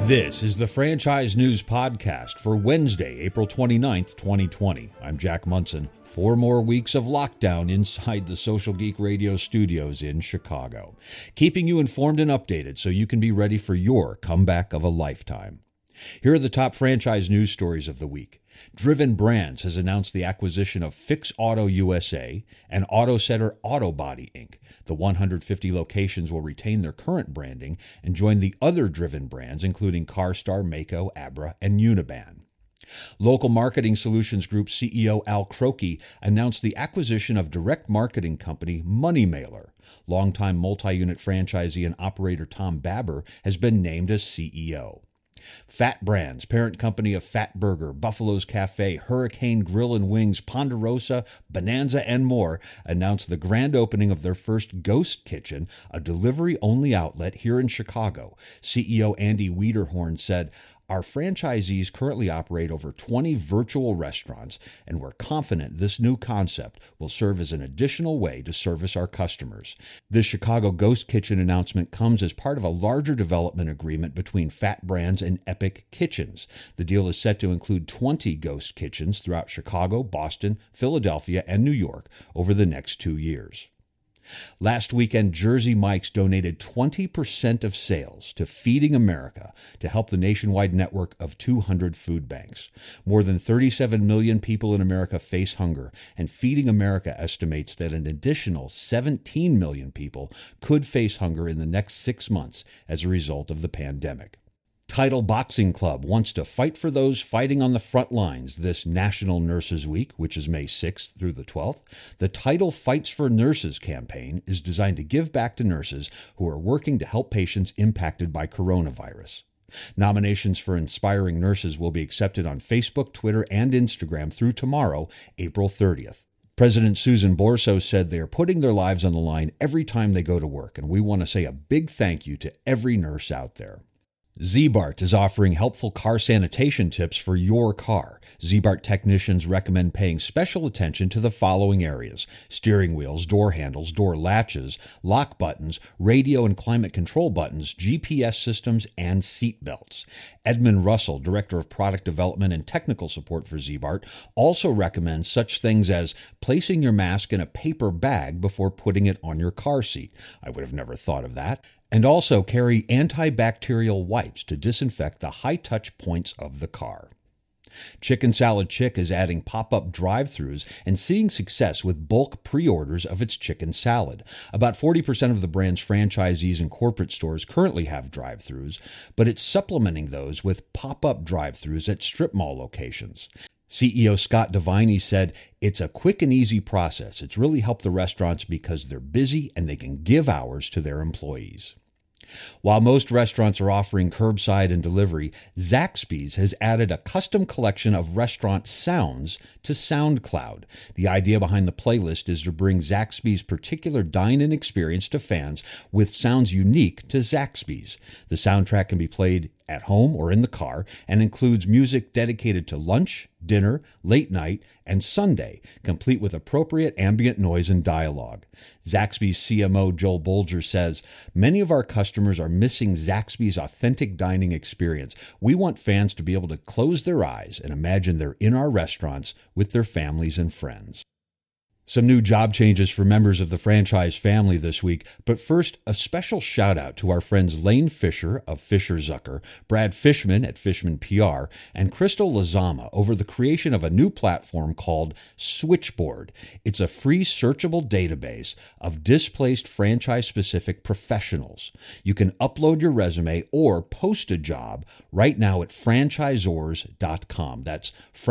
This is the Franchise News Podcast for Wednesday, April 29th, 2020. I'm Jack Munson. 4 more weeks of lockdown inside the Social Geek Radio studios in Chicago, keeping you informed and updated so you can be ready for your comeback of a lifetime. Here are the top franchise news stories of the week. Driven Brands has announced the acquisition of Fix Auto USA and Auto Center Auto Body Inc. The 150 locations will retain their current branding and join the other Driven Brands, including CarStar, Maaco, Abra, and Uniban. Local Marketing Solutions Group CEO Al Croakey announced the acquisition of direct marketing company MoneyMailer. Longtime multi-unit franchisee and operator Tom Baber has been named as CEO. Fat Brands, parent company of Fat Burger, Buffalo's Cafe, Hurricane Grill and Wings, Ponderosa, Bonanza, and more, announced the grand opening of their first Ghost Kitchen, a delivery-only outlet here in Chicago. CEO Andy Wiederhorn said, "Our franchisees currently operate over 20 virtual restaurants, and we're confident this new concept will serve as an additional way to service our customers." This Chicago Ghost Kitchen announcement comes as part of a larger development agreement between Fat Brands and Epic Kitchens. The deal is set to include 20 Ghost Kitchens throughout Chicago, Boston, Philadelphia, and New York over the next 2 years. Last weekend, Jersey Mike's donated 20% of sales to Feeding America to help the nationwide network of 200 food banks. More than 37 million people in America face hunger, and Feeding America estimates that an additional 17 million people could face hunger in the next 6 months as a result of the pandemic. Title Boxing Club wants to fight for those fighting on the front lines this National Nurses Week, which is May 6th through the 12th. The Title Fights for Nurses campaign is designed to give back to nurses who are working to help patients impacted by coronavirus. Nominations for inspiring nurses will be accepted on Facebook, Twitter, and Instagram through tomorrow, April 30th. President Susan Borso said they are putting their lives on the line every time they go to work, and we want to say a big thank you to every nurse out there. Ziebart is offering helpful car sanitation tips for your car. Ziebart technicians recommend paying special attention to the following areas: steering wheels, door handles, door latches, lock buttons, radio and climate control buttons, GPS systems, and seat belts. Edmund Russell, Director of Product Development and Technical Support for Ziebart, also recommends such things as placing your mask in a paper bag before putting it on your car seat. I would have never thought of that. And also carry antibacterial wipes to disinfect the high-touch points of the car. Chicken Salad Chick is adding pop-up drive-thrus and seeing success with bulk pre-orders of its chicken salad. About 40% of the brand's franchisees and corporate stores currently have drive-thrus, but it's supplementing those with pop-up drive-thrus at strip mall locations. CEO Scott Deviney said, "It's a quick and easy process. It's really helped the restaurants because they're busy and they can give hours to their employees." While most restaurants are offering curbside and delivery, Zaxby's has added a custom collection of restaurant sounds to SoundCloud. The idea behind the playlist is to bring Zaxby's particular dine-in experience to fans with sounds unique to Zaxby's. The soundtrack can be played at home or in the car and includes music dedicated to lunch, dinner, late night, and Sunday, complete with appropriate ambient noise and dialogue. Zaxby's CMO Joel Bolger says, "Many of our customers are missing Zaxby's authentic dining experience. We want fans to be able to close their eyes and imagine they're in our restaurants with their families and friends." Some new job changes for members of the franchise family this week, but first, a special shout-out to our friends Lane Fisher of Fisher Zucker, Brad Fishman at Fishman PR, and Crystal Lazama over the creation of a new platform called Switchboard. It's a free searchable database of displaced franchise-specific professionals. You can upload your resume or post a job right now at franchisors.com. That's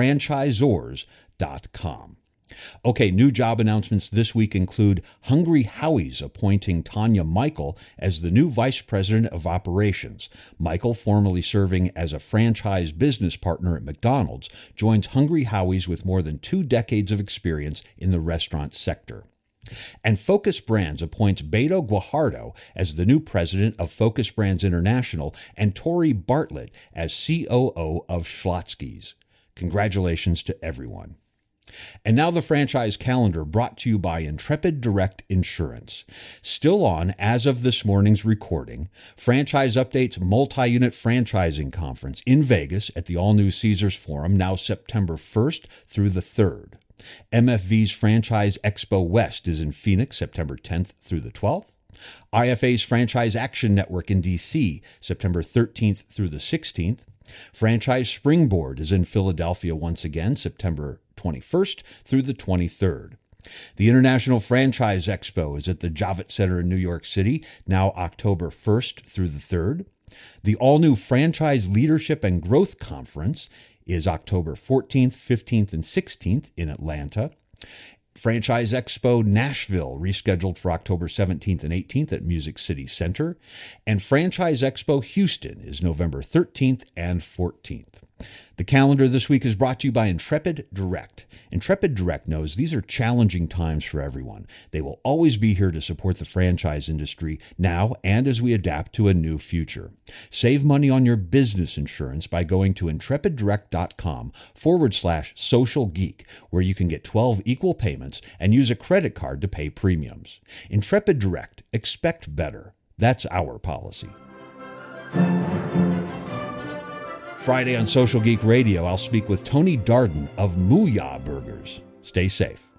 franchisors.com. Okay, new job announcements this week include Hungry Howie's appointing Tanya Michael as the new Vice President of Operations. Michael, formerly serving as a franchise business partner at McDonald's, joins Hungry Howie's with more than 2 decades of experience in the restaurant sector. And Focus Brands appoints Beto Guajardo as the new president of Focus Brands International and Tori Bartlett as COO of Schlotzsky's. Congratulations to everyone. And now the franchise calendar, brought to you by Intrepid Direct Insurance. Still on as of this morning's recording, Franchise Update's multi-unit franchising conference in Vegas at the all-new Caesars Forum, now September 1st through the 3rd. MFV's Franchise Expo West is in Phoenix, September 10th through the 12th. IFA's Franchise Action Network in D.C., September 13th through the 16th. Franchise Springboard is in Philadelphia once again, September 21st through the 23rd. The International Franchise Expo is at the Javits Center in New York City, now October 1st through the 3rd. The all-new Franchise Leadership and Growth Conference is October 14th, 15th, and 16th in Atlanta. Franchise Expo Nashville, rescheduled for October 17th and 18th at Music City Center. And Franchise Expo Houston is November 13th and 14th. The calendar this week is brought to you by Intrepid Direct. Intrepid Direct knows these are challenging times for everyone. They will always be here to support the franchise industry now and as we adapt to a new future. Save money on your business insurance by going to intrepiddirect.com/social geek, where you can get 12 equal payments and use a credit card to pay premiums. Intrepid Direct. Expect better. That's our policy. Friday on Social Geek Radio, I'll speak with Tony Darden of Mooyah Burgers. Stay safe.